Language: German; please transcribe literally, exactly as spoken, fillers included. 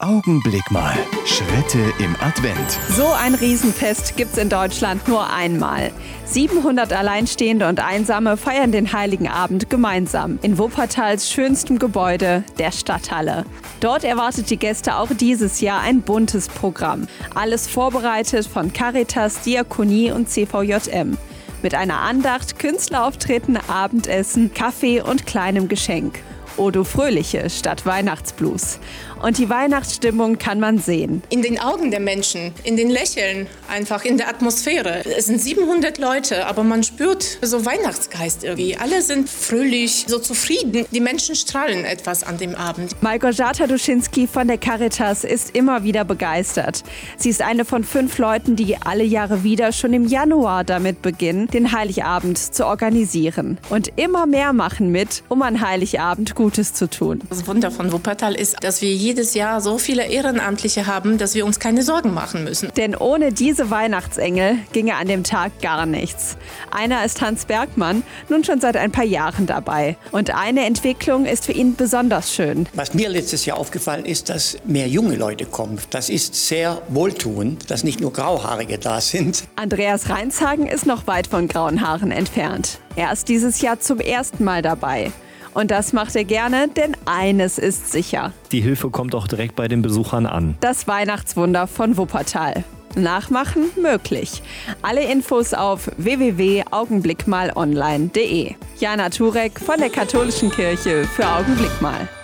Augenblick mal. Schritte im Advent. So ein Riesenfest gibt's in Deutschland nur einmal. siebenhundert Alleinstehende und Einsame feiern den Heiligen Abend gemeinsam in Wuppertals schönstem Gebäude, der Stadthalle. Dort erwartet die Gäste auch dieses Jahr ein buntes Programm. Alles vorbereitet von Caritas, Diakonie und C V J M. Mit einer Andacht, Künstlerauftritten, Abendessen, Kaffee und kleinem Geschenk. O du Fröhliche statt Weihnachtsblues. Und die Weihnachtsstimmung kann man sehen. In den Augen der Menschen, in den Lächeln, einfach in der Atmosphäre. Es sind siebenhundert Leute, aber man spürt so Weihnachtsgeist irgendwie. Alle sind fröhlich, so zufrieden. Die Menschen strahlen etwas an dem Abend. Malgorzata Duschinski von der Caritas ist immer wieder begeistert. Sie ist eine von fünf Leuten, die alle Jahre wieder schon im Januar damit beginnen, den Heiligabend zu organisieren. Und immer mehr machen mit, um an Heiligabend Gutes zu tun. Das Wunder von Wuppertal ist, dass wir jedes Jahr so viele Ehrenamtliche haben, dass wir uns keine Sorgen machen müssen. Denn ohne diese Weihnachtsengel ginge an dem Tag gar nichts. Einer ist Hans Bergmann, nun schon seit ein paar Jahren dabei. Und eine Entwicklung ist für ihn besonders schön. Was mir letztes Jahr aufgefallen ist, dass mehr junge Leute kommen. Das ist sehr wohltuend, dass nicht nur Grauhaarige da sind. Andreas Reinshagen ist noch weit von grauen Haaren entfernt. Er ist dieses Jahr zum ersten Mal dabei. Und das macht er gerne, denn eines ist sicher. Die Hilfe kommt auch direkt bei den Besuchern an. Das Weihnachtswunder von Wuppertal. Nachmachen möglich. Alle Infos auf w w w punkt augenblickmalonline punkt de. Jana Turek von der Katholischen Kirche für Augenblick mal.